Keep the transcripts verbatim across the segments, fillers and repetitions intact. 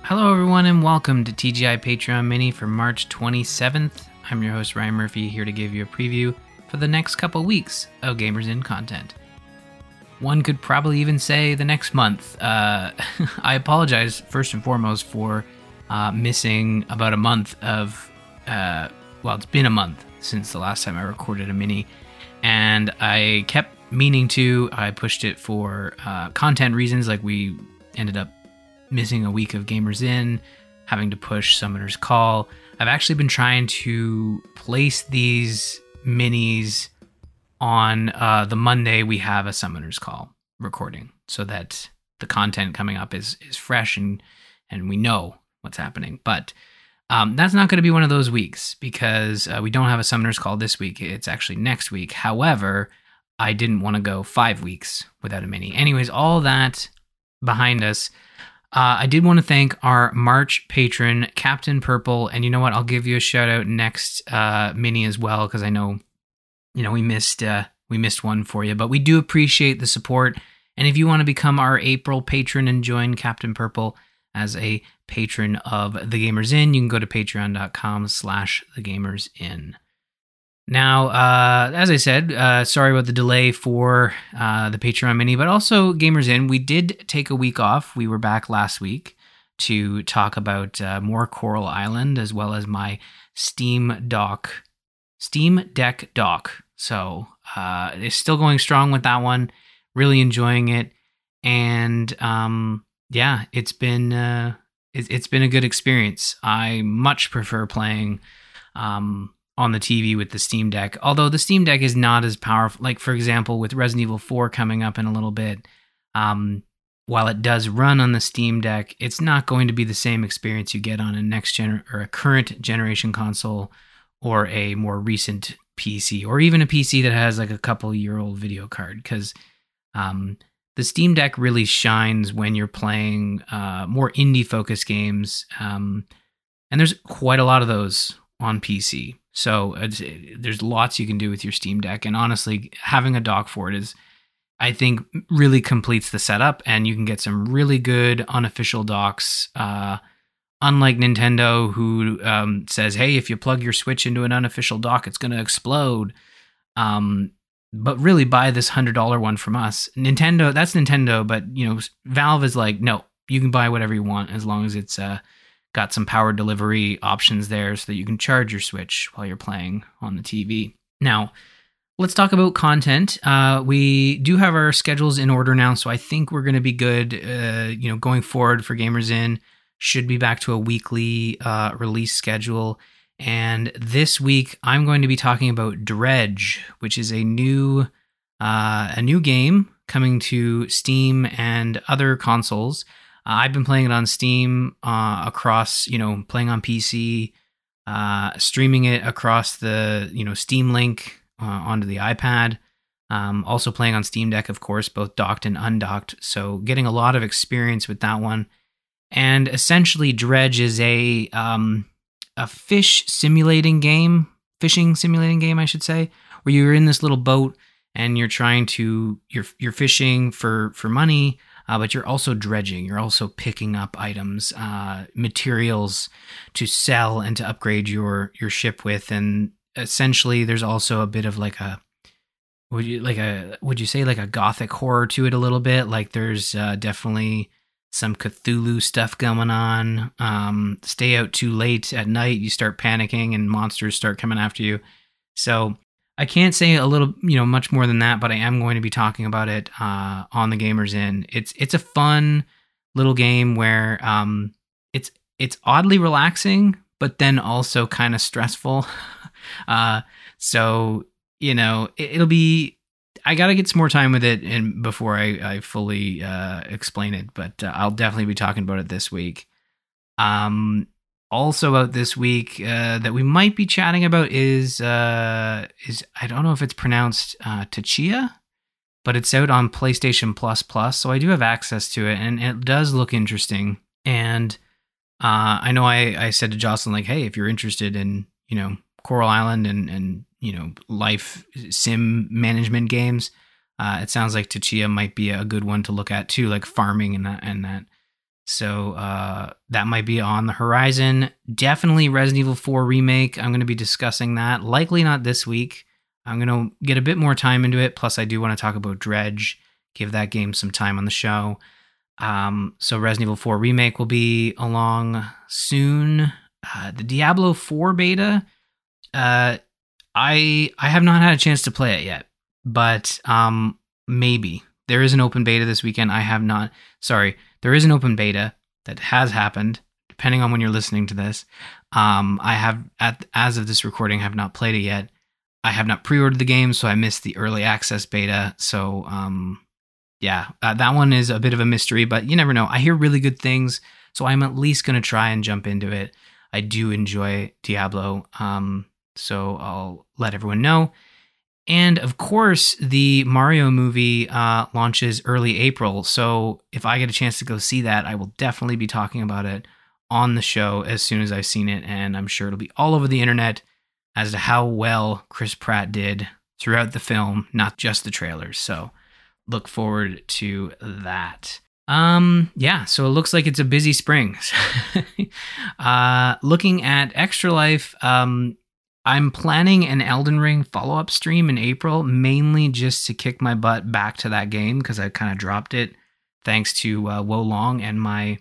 Hello everyone and welcome to T G I Patreon Mini for March twenty-seventh. I'm your host Ryan Murphy, here to give you a preview for the next couple weeks of Gamers Inn content. One could probably even say the next month. Uh, I apologize first and foremost for uh, missing about a month of, uh, well, it's been a month since the last time I recorded a mini, and I kept meaning to. I pushed it for uh, content reasons, like we ended up missing a week of Gamers Inn, having to push Summoner's Call. I've actually been trying to place these minis on uh, the Monday we have a Summoner's Call recording, so that the content coming up is is fresh and and we know what's happening. But um, that's not going to be one of those weeks because uh, we don't have a Summoner's Call this week. It's actually next week. However, I didn't want to go five weeks without a mini. Anyways, all that behind us. Uh, I did want to thank our March patron, Captain Purple, and you know what? I'll give you a shout out next uh, mini as well, because I know, you know, we missed uh, we missed one for you, but we do appreciate the support. And if you want to become our April patron and join Captain Purple as a patron of The Gamers Inn, you can go to patreon.com slash The Gamers Inn. Now, uh, as I said, uh, sorry about the delay for uh, the Patreon mini, but also Gamers Inn. We did take a week off. We were back last week to talk about uh, more Coral Island, as well as my Steam dock, Steam Deck dock. So uh, it's still going strong with that one. Really enjoying it, and um, yeah, it's been uh, it, it's been a good experience. I much prefer playing Um, on the T V with the Steam Deck, although the Steam Deck is not as powerful. Like, for example, with Resident Evil four coming up in a little bit, um, while it does run on the Steam Deck, it's not going to be the same experience you get on a next gen or a current generation console or a more recent P C, or even a P C that has like a couple year old video card, because um, the Steam Deck really shines when you're playing uh, more indie focused games, um, and there's quite a lot of those on P C. So it's, there's lots you can do with your Steam Deck, and honestly, having a dock for it is, I think, really completes the setup, and you can get some really good unofficial docks. Uh, unlike Nintendo, who um, says, "Hey, if you plug your Switch into an unofficial dock, it's going to explode." Um, but really, buy this hundred dollar one from us. Nintendo, that's Nintendo, but you know, Valve is like, no, you can buy whatever you want as long as it's uh, got some power delivery options there so that you can charge your Switch while you're playing on the T V. Now, let's talk about content. Uh, we do have our schedules in order now, so I think we're going to be good. Uh, you know, going forward for Gamers Inn, should be back to a weekly uh, release schedule. And this week, I'm going to be talking about Dredge, which is a new uh, a new game coming to Steam and other consoles. Uh, I've been playing it on Steam uh, across, you know, playing on P C, uh, streaming it across the, you know, Steam Link uh, onto the iPad. Um, also playing on Steam Deck, of course, both docked and undocked. So getting a lot of experience with that one. And essentially, Dredge is a um, a fish simulating game, fishing simulating game, I should say, where you're in this little boat and you're trying to you're you're fishing for for money. Uh, but you're also dredging. You're also picking up items, uh, materials to sell and to upgrade your your ship with. And essentially, there's also a bit of like a would you like a would you say like a gothic horror to it a little bit? Like there's uh, definitely some Cthulhu stuff going on. Um, stay out too late at night, you start panicking, and monsters start coming after you. So I can't say a little, you know, much more than that, but I am going to be talking about it uh, on the Gamers Inn. It's it's a fun little game where um, it's it's oddly relaxing, but then also kind of stressful. uh, so you know, it, it'll be. I gotta get some more time with it, and before I I fully uh, explain it, but uh, I'll definitely be talking about it this week. Um. Also out this week uh, that we might be chatting about is uh, is I don't know if it's pronounced uh, Tchia, but it's out on PlayStation Plus Plus, so I do have access to it, and it does look interesting. And uh, I know I, I said to Jocelyn, like, hey, if you're interested in, you know, Coral Island and and you know, life sim management games, uh, it sounds like Tchia might be a good one to look at too, like farming and that and that. So uh, that might be on the horizon. Definitely Resident Evil four Remake. I'm going to be discussing that. Likely not this week. I'm going to get a bit more time into it. Plus, I do want to talk about Dredge. Give that game some time on the show. Um, so Resident Evil four Remake will be along soon. Uh, the Diablo four beta, uh, I I have not had a chance to play it yet, but um, maybe. There is an open beta this weekend. I have not, sorry, there is an open beta that has happened, depending on when you're listening to this. Um, I have, at as of this recording, have not played it yet. I have not pre-ordered the game, so I missed the early access beta. So, um, yeah, uh, that one is a bit of a mystery, but you never know. I hear really good things, so I'm at least going to try and jump into it. I do enjoy Diablo, um, so I'll let everyone know. And of course, the Mario movie uh, launches early April. So if I get a chance to go see that, I will definitely be talking about it on the show as soon as I've seen it. And I'm sure it'll be all over the internet as to how well Chris Pratt did throughout the film, not just the trailers. So look forward to that. Um, yeah, so it looks like it's a busy spring. uh, looking at Extra Life, um, I'm planning an Elden Ring follow-up stream in April, mainly just to kick my butt back to that game because I kind of dropped it thanks to uh, Wo Long and my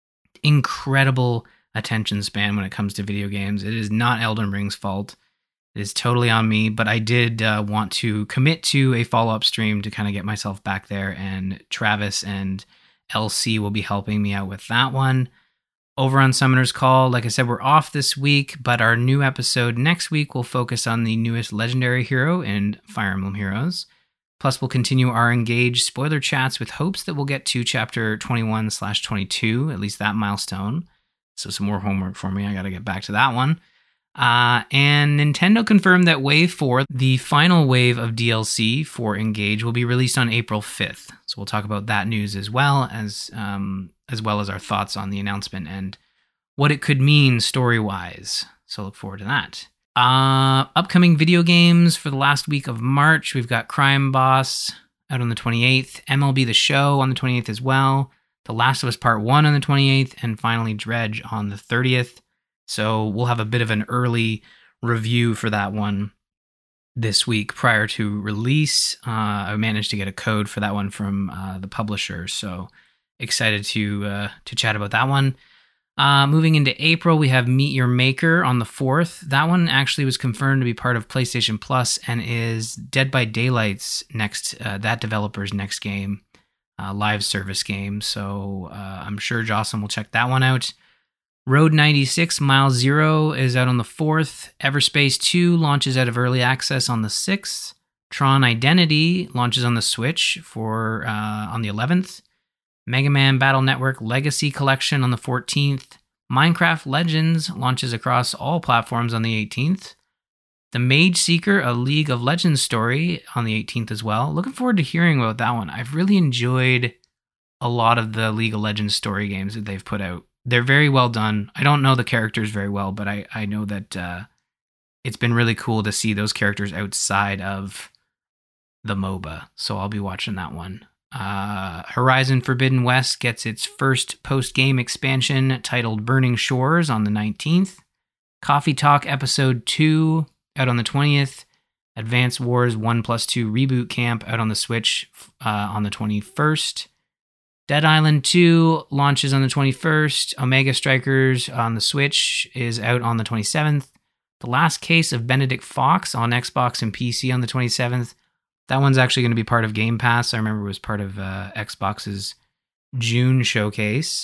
incredible attention span when it comes to video games. It is not Elden Ring's fault. It is totally on me, but I did uh, want to commit to a follow-up stream to kind of get myself back there, and Travis and L C will be helping me out with that one. Over on Summoner's Call, like I said, we're off this week, but our new episode next week will focus on the newest legendary hero in Fire Emblem Heroes. Plus, we'll continue our engaged spoiler chats with hopes that we'll get to chapter twenty-one slash twenty-two, at least that milestone. So some more homework for me. I got to get back to that one. Uh, and Nintendo confirmed that Wave four, the final wave of D L C for Engage, will be released on April fifth. So we'll talk about that news as well as um, as well as our thoughts on the announcement and what it could mean story-wise. So look forward to that. Uh, upcoming video games for the last week of March. We've got Crime Boss out on the twenty-eighth, M L B The Show on the twenty-eighth as well, The Last of Us Part one on the twenty-eighth, and finally Dredge on the thirtieth. So we'll have a bit of an early review for that one this week prior to release. Uh, I managed to get a code for that one from uh, the publisher, so excited to uh, to chat about that one. Uh, moving into April, we have Meet Your Maker on the fourth. That one actually was confirmed to be part of PlayStation Plus and is Dead by Daylight's next, uh, that developer's next game, uh, live service game. So uh, I'm sure Jocelyn will check that one out. Road ninety-six Mile Zero is out on the fourth. Everspace two launches out of early access on the sixth. Tron Identity launches on the Switch for uh, on the eleventh. Mega Man Battle Network Legacy Collection on the fourteenth. Minecraft Legends launches across all platforms on the eighteenth. The Mage Seeker, a League of Legends story on the eighteenth as well. Looking forward to hearing about that one. I've really enjoyed a lot of the League of Legends story games that they've put out. They're very well done. I don't know the characters very well, but I, I know that uh, it's been really cool to see those characters outside of the MOBA. So I'll be watching that one. Uh, Horizon Forbidden West gets its first post-game expansion titled Burning Shores on the nineteenth. Coffee Talk Episode two out on the twentieth. Advance Wars one plus two Reboot Camp out on the Switch uh, on the twenty-first. Dead Island two launches on the twenty-first. Omega Strikers on the Switch is out on the twenty-seventh. The Last Case of Benedict Fox on Xbox and P C on the twenty-seventh. That one's actually going to be part of Game Pass. I remember it was part of uh, Xbox's June showcase.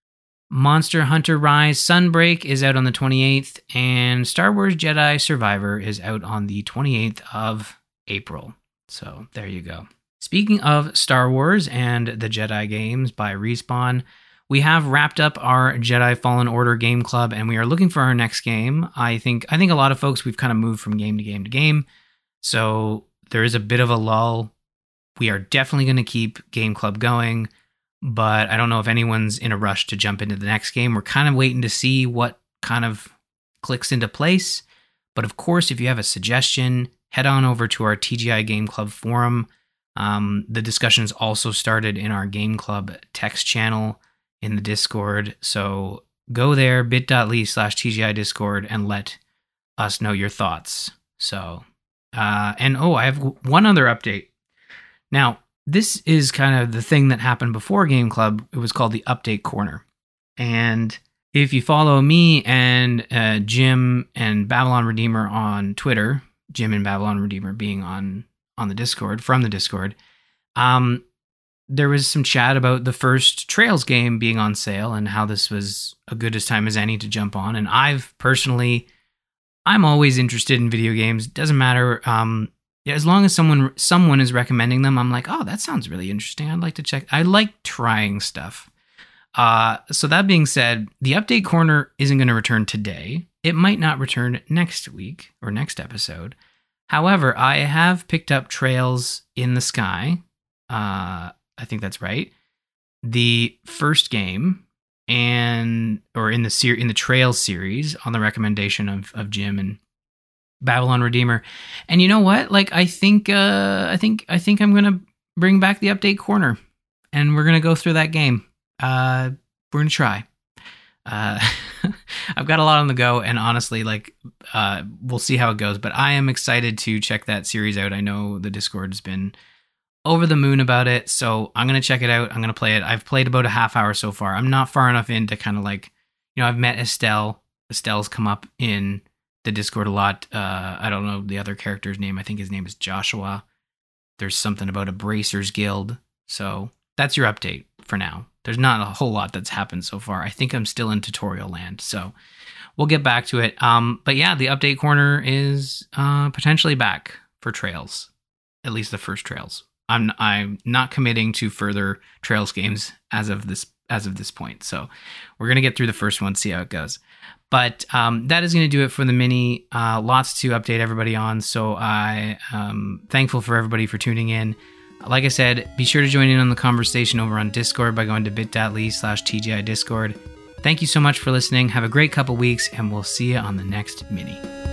Monster Hunter Rise Sunbreak is out on the twenty-eighth. And Star Wars Jedi Survivor is out on the twenty-eighth of April. So there you go. Speaking of Star Wars and the Jedi games by Respawn, we have wrapped up our Jedi Fallen Order game club, and we are looking for our next game. I think I think a lot of folks, we've kind of moved from game to game to game, so there is a bit of a lull. We are definitely going to keep game club going, but I don't know if anyone's in a rush to jump into the next game. We're kind of waiting to see what kind of clicks into place. But of course, if you have a suggestion, head on over to our T G I Game Club forum. Um, the discussions also started in our Game Club text channel. in the Discord. So go there, bit.ly slash TGI Discord, and let us know your thoughts. So, uh, and oh, I have one other update. Now, this is kind of the thing that happened before Game Club. It was called the Update Corner. And if you follow me and uh, Jim and Babylon Redeemer on Twitter, Jim and Babylon Redeemer being on, on the Discord, from the Discord, um, there was some chat about the first Trails game being on sale and how this was a good as time as any to jump on. And I've personally, I'm always interested in video games. Doesn't matter. Um, as long as someone someone is recommending them, I'm like, oh, that sounds really interesting. I'd like to check. I like trying stuff. Uh, so that being said, the Update Corner isn't going to return today. It might not return next week or next episode. However, I have picked up Trails in the Sky. Uh, I think that's right. The first game, and or in the ser- in the Trails series, on the recommendation of of Jim and Babylon Redeemer. And you know what? Like, I think uh, I think I think I'm gonna bring back the Update Corner, and we're gonna go through that game. Uh, we're gonna try. Uh, I've got a lot on the go, and honestly, like, uh, we'll see how it goes. But I am excited to check that series out. I know the Discord has been over the moon about it, so I'm gonna check it out. I'm gonna play it. I've played about a half hour so far. I'm not far enough in to kind of like, you know, I've met Estelle. Estelle's come up in the Discord a lot. Uh, I don't know the other character's name. I think his name is Joshua. There's something about a Bracers Guild. So that's your update for now. There's not a whole lot that's happened so far. I think I'm still in tutorial land, so we'll get back to it. Um, but yeah, the Update Corner is uh, potentially back for Trails, at least the first Trails. I'm I'm not committing to further Trails games as of this as of this point. So we're gonna get through the first one, see how it goes. But um, that is gonna do it for the mini. Uh, lots to update everybody on. So I am thankful for everybody for tuning in. Like I said, be sure to join in on the conversation over on Discord by going to bit.ly slash TGI Discord. Thank you so much for listening. Have a great couple weeks, and we'll see you on the next mini.